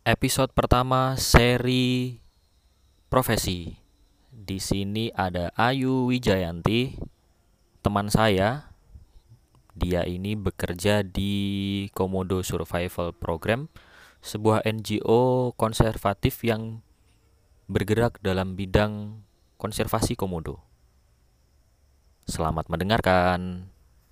Episode pertama seri profesi. Di sini ada Ayu Wijayanti, teman saya. Dia ini bekerja di Komodo Survival Program, sebuah NGO konservatif yang bergerak dalam bidang konservasi komodo. Selamat mendengarkan.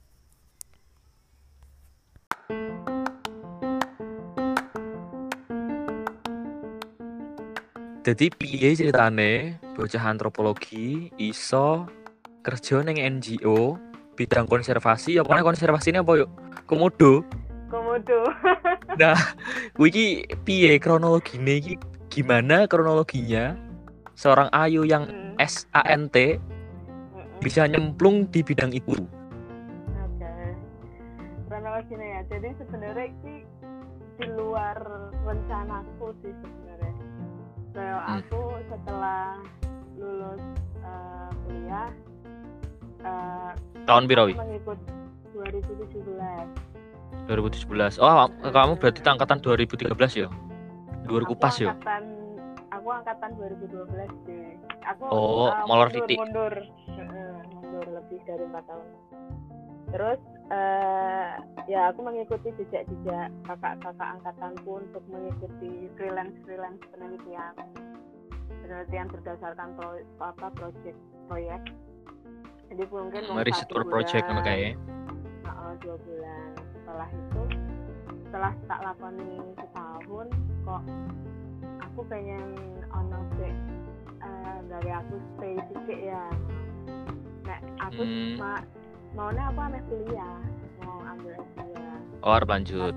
Jadi piye ceritane bocah antropologi iso kerja ning NGO bidang konservasi, apa konservasi ini apa yuk? Komodo. Nah, kuwi iki piye kronologine iki? Gimana kronologinya seorang Ayu yang SANT bisa nyemplung di bidang itu? Oke. Kronologinya ya. Jadi sebenarnya ini di luar rencanaku sih sebenarnya. Aku setelah lulus kuliah tahun piro wi? mengikut 2017. 2017. Oh, kamu berarti angkatan 2013 ya? 2000 pas ya? Aku angkatan 2012 sih. Aku molor titik. Mundur lebih dari 4 tahun. Terus ya aku mengikuti jejak-jejak kakak-kakak angkatanku untuk mengikuti freelance penelitian berdasarkan proyek. Jadi mungkin riset project kan kayak 2 bulan. Setelah itu, setelah tak lakoni setahun, kok aku pengen ono sik dari aku stay titik ya. Nah, aku maunya aku ambil kuliah, mau ambil S2. harus lanjut.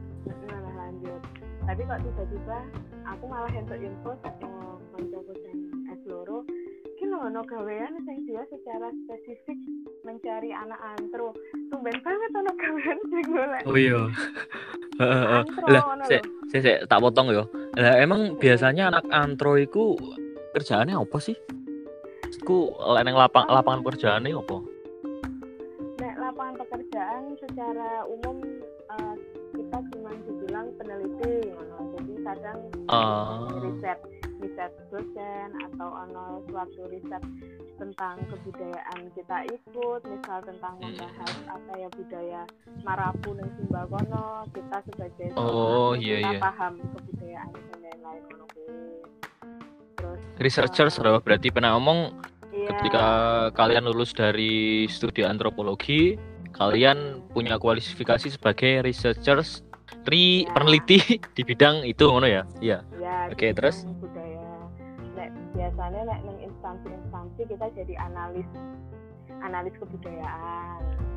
Tapi kok tiba-tiba aku malah entuk info sama koncoku sing S2 ki ono gawean sing dia secara spesifik mencari anak antro. Tumben banget ono gawean sing golek. Oh iya. Lah, saya tak potong yo. Lah emang biasanya anak antro iku kerjaannya apa sih? Ku neng lapangan pekerjaannya apa? Nek lapangan pekerjaan secara umum kita cuma dibilang peneliti, jadi kadang riset dosen atau suatu riset tentang kebudayaan kita ikut, misal tentang membahas apa ya budaya Marapu dan Sumbakono, kita sebagai kita paham kebudayaan dan lain-lain. Terus researchers berarti pernah ngomong ketika kalian lulus dari studi antropologi, kalian punya kualifikasi sebagai researchers, peneliti di bidang itu ngono ya? Iya. Oke, terus budaya. Biasanya nek instansi kita jadi analis kebudayaan.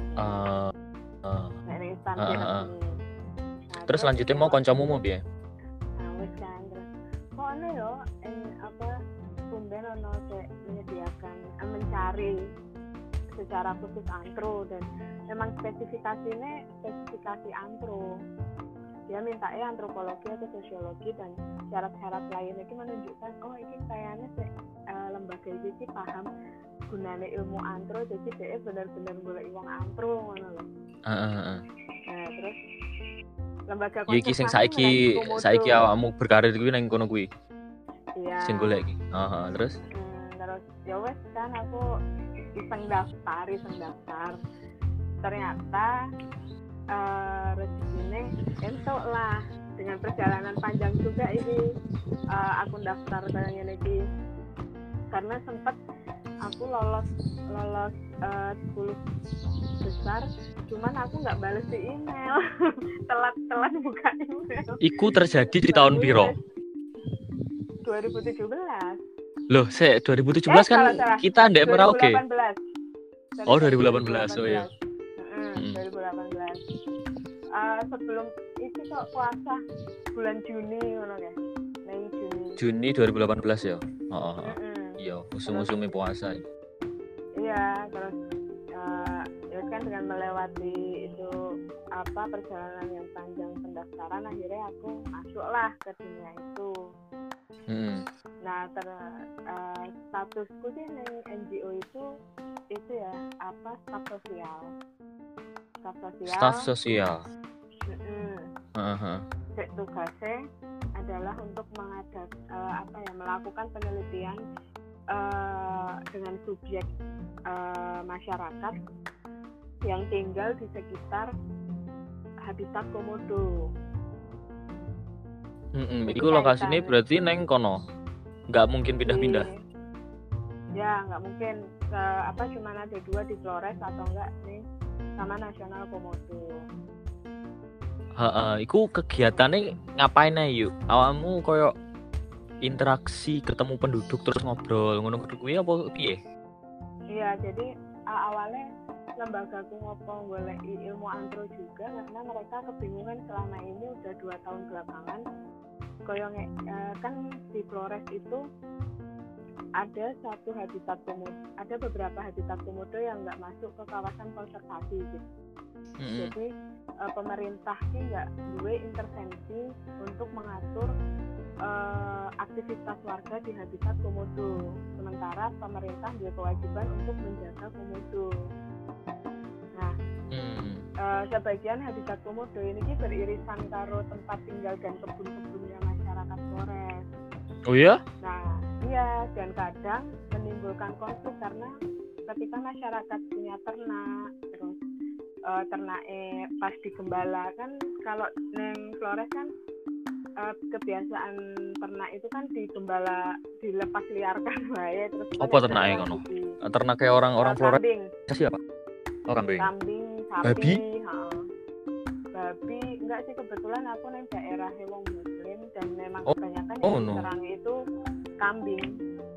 Nek instansi resmi. Terus lanjutnya mau kancamu mau piye? Wis kan terus. Kok ana yo tumben ono menyediakan mencari secara khusus antro, dan memang spesifikasi antro. Dia minta antropologi atau sosiologi, dan syarat-syarat lainnya itu menunjukkan ini kayaknya lembaga ini paham gunane ilmu antro, jadi dia benar-benar golek wong antro ngono lho. Nah, terus lembaga konservasi sing saiki awakmu berkarir kuwi nang kono kuwi. Iya. Sing golek iki. Terus ya wes kan aku iseng daftar. Ternyata rezekinya entuk lah, dengan perjalanan panjang juga ini aku daftar kayaknya lagi, karena sempat aku lolos 10 besar, cuman aku nggak bales di email. telat buka email. Iku terjadi di tahun piro? 2017. Loh, 2017 kan salah. Kita ndek Merauke. 2018. 2018. Oh iya. 2018. Sebelum itu kok puasa bulan Juni ngono ya. Juni 2018 ya. Iya, musim-musim puasa. Iya, terus ya kan dengan melewati itu perjalanan yang panjang pendaftaran, akhirnya aku masuklah ke dunia itu. Nah, statusku sih di NGO itu ya staff sosial. tugasnya adalah untuk melakukan penelitian dengan subjek masyarakat yang tinggal di sekitar habitat komodo. Iku lokasinya berarti neng kono, nggak mungkin pindah-pindah. Ya nggak mungkin. Cuma ada 2 di Flores atau enggak nih Taman Nasional Komodo. Iku kegiatannya ngapain aja yuk? Awakmu koyo interaksi ketemu penduduk terus ngobrol ngono kuwi apa piye? Iya, jadi awalnya lembagaku ngopo goleki ilmu antro juga karena mereka kebingungan selama ini udah 2 tahun belakangan. Koyo kan di Flores itu ada beberapa habitat komodo yang nggak masuk ke kawasan konservasi gitu. Jadi pemerintah sih nggak duwe intervensi untuk mengatur aktivitas warga di habitat komodo. Sementara pemerintah punya kewajiban untuk menjaga komodo. Nah, sebagian habitat komodo ini beririsan karo tempat tinggal dan kebun-kebunnya masyarakat Flores. Oh ya? Nah, iya, dan kadang menimbulkan konflik karena ketika masyarakat punya ternak, terus ternaknya pas digembala kan, kalau neng Flores kan kebiasaan ternak itu kan digembala, dilepas liarkan ya, terus apa ternaknya kono? Ternak kayak orang Flores. Kambing. Siapa? Oh, kambing. Kambing, sapi, babi, enggak sih, kebetulan aku neng daerah wong muslim dan memang kebanyakan yang diserang itu kambing.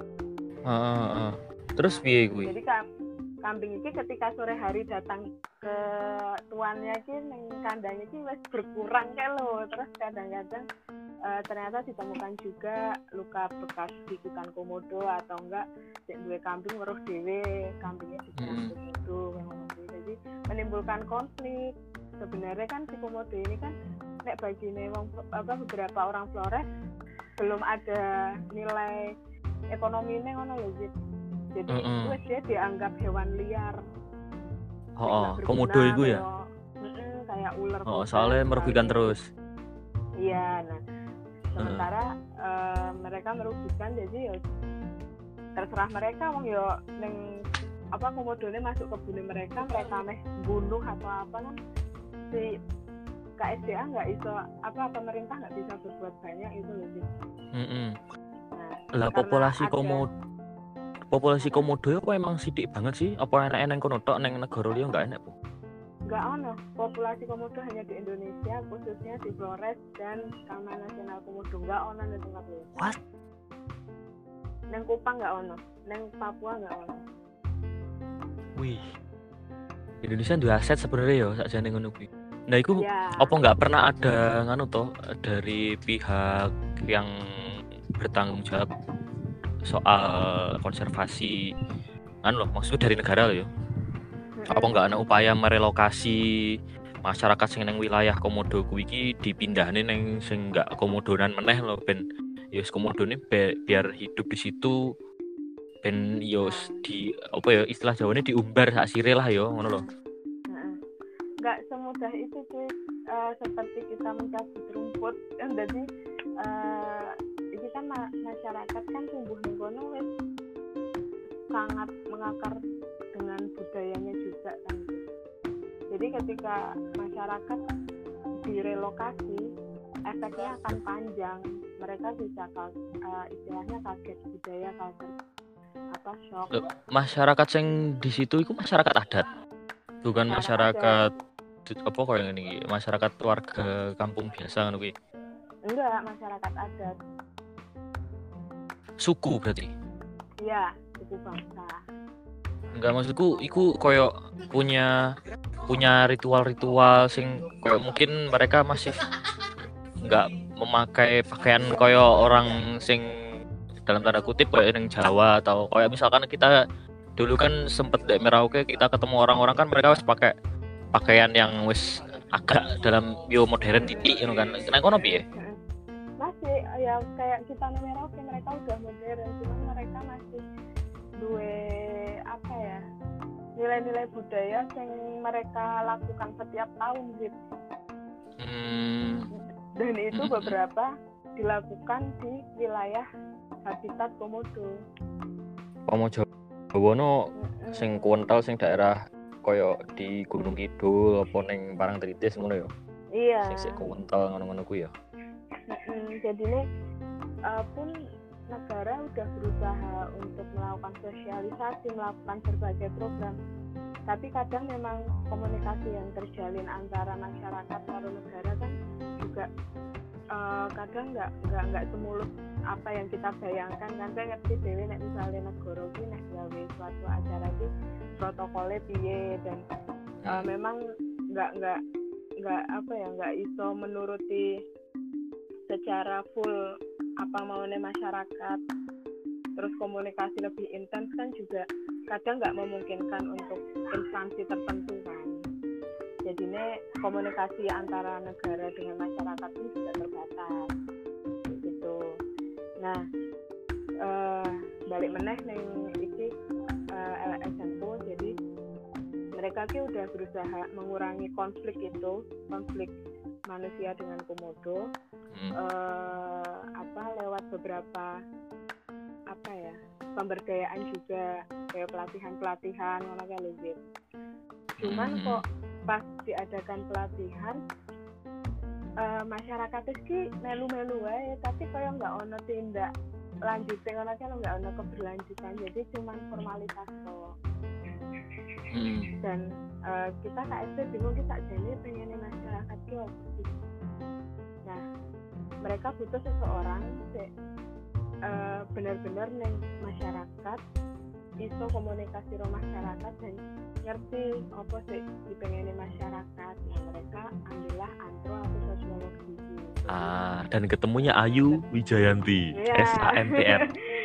Terus piye kuwi? Jadi kambing ini ketika sore hari datang ke tuannya iki ning kandangnya iki wis berkurang kae lho. Terus kadang-kadang ternyata ditemukan juga luka bekas gigitan komodo atau enggak sik duwe kambing weruh dhewe kambingnya diserang komodo. Jadi menimbulkan konflik. Sebenarnya kan si komodo ini kan nek bagine beberapa orang Flores belum ada nilai ekonominya ngono lho, jadi dia dianggap hewan liar. Komodo itu ya? Kayak ular. Soalnya merugikan terus. Iya, nah sementara mereka merugikan, jadi ya terserah mereka wong yo ning komodone masuk ke bumi mereka meh bunuh atau apa kan si KSDA nggak iso pemerintah nggak bisa berbuat banyak itu loh. Lah populasi komodo apa emang sidik banget sih? Apa enak neng kono tok neng negara liya enggak enak, Bu? Enggak ono. Populasi komodo hanya di Indonesia, khususnya di Flores dan Taman Nasional Komodo. Enggak ono di tempat lain. What? Neng Kupang enggak ono, neng Papua enggak ono. Wih. Indonesia dua aset sebenarnya ya sakjane ngono kuwi. Nah, iku apa enggak pernah ada dari pihak yang bertanggung jawab soal konservasi maksudnya dari negara loh ya. Apa enggak ada upaya merelokasi masyarakat sing nang wilayah komodo kuwi iki dipindahne nang sing enggak komodonan meneh lho ben ya komodone biar hidup di situ ben yo di istilah Jawane diumbar sak sire lah yo ngono lho. Enggak semudah itu cuy, seperti kita mencabut rumput kan. Jadi ini kan masyarakat kan tumbuh di kono wis sangat mengakar dengan budayanya juga kan. Jadi ketika masyarakat direlokasi, efeknya akan panjang. Mereka bisa istilahnya kaget budaya, kaget shock. Masyarakat yang di situ itu masyarakat adat, bukan masyarakat apa kok yang ini? Masyarakat warga kampung biasa kan? Enggak, masyarakat adat. Suku berarti? Iya, suku bangsa. Enggak, maksudku iku koyo punya ritual-ritual sing koyo mungkin mereka masih enggak memakai pakaian koyo orang sing dalam tanda kutip koyo yang Jawa, atau koyo misalkan kita dulu kan sempet di Merauke kita ketemu orang-orang kan mereka wis pakai pakaian yang wis agak dalam modern titik kan. Nek kono piye? Masih ya kayak kita di Merauke, mereka udah modern, cuma mereka masih duwe nilai-nilai budaya yang mereka lakukan setiap tahun gitu. Dan itu beberapa dilakukan di wilayah habitat komodo. Jawa no sing kuwentel sing daerah koyo di Gunung Kidul apa ning Parangtritis ngono ya. Iya. Sing kuwentel ngono-ngono ku ya. Jadi ini pun negara udah berusaha untuk melakukan sosialisasi, melakukan berbagai program. Tapi kadang memang komunikasi yang terjalin antara masyarakat dan negara kan juga kadang nggak semulus apa yang kita bayangkan. Kan saya ngerti dewe nek misalnya negara iki nek gawe suatu acara iki protokolnya piye dan memang nggak iso menuruti secara full apa maunya masyarakat. Terus komunikasi lebih intens kan juga kadang nggak memungkinkan untuk instansi tertentu kan. Jadinya komunikasi antara negara dengan masyarakat itu juga terbatas gitu. Nah balik meneh ning iki LSMO, jadi mereka ki udah berusaha mengurangi konflik manusia dengan komodo lewat beberapa pemberdayaan juga, kayak pelatihan ngono kae lho. Cuman kok pas diadakan pelatihan masyarakat iki melu-melu wae, tapi kaya nggak ono tindak lanjut ngono kae, nggak ono keberlanjutan, jadi cuman formalitas kok. Dan kita KSP bingung kita jadi pengen masyarakat ki opo sih. Nah, mereka butuh seseorang benar-benar neng masyarakat, iso komunikasi rumah masyarakat dan ngerti apa sih dipengeni masyarakat. Nah, mereka ambillah antro atau sosiologi. Dan ketemunya Ayu Wijayanti, SAMTR.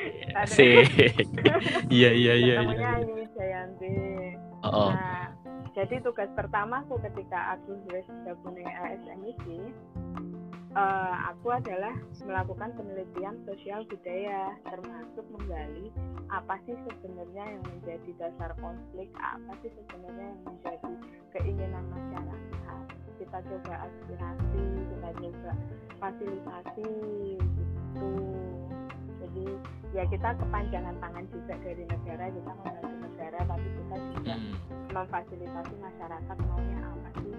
Iya. Ketemunya Ayu Wijayanti. Nah, jadi tugas pertamaku ketika aku gabung dengan LSM ini, aku adalah melakukan penelitian sosial budaya, termasuk menggali apa sih sebenarnya yang menjadi dasar konflik, apa sih sebenarnya yang menjadi keinginan masyarakat. Kita coba aspirasi, kita coba fasilitasi gitu. Jadi ya kita kepanjangan tangan juga dari negara, kita membantu negara, tapi kita juga memfasilitasi masyarakat maunya apa sih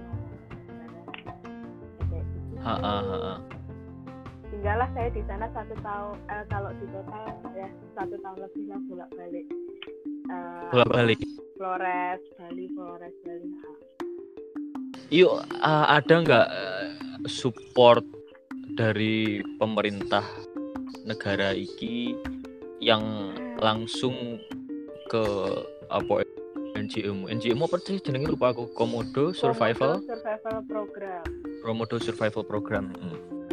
Tinggallah saya di sana 1 tahun, kalau di total ya 1 tahun lebih lah bolak-balik. Flores Bali. Yuk, ada nggak support dari pemerintah negara iki yang langsung ke apa NGO apa sih jenenge lupa aku, Komodo Survival Program.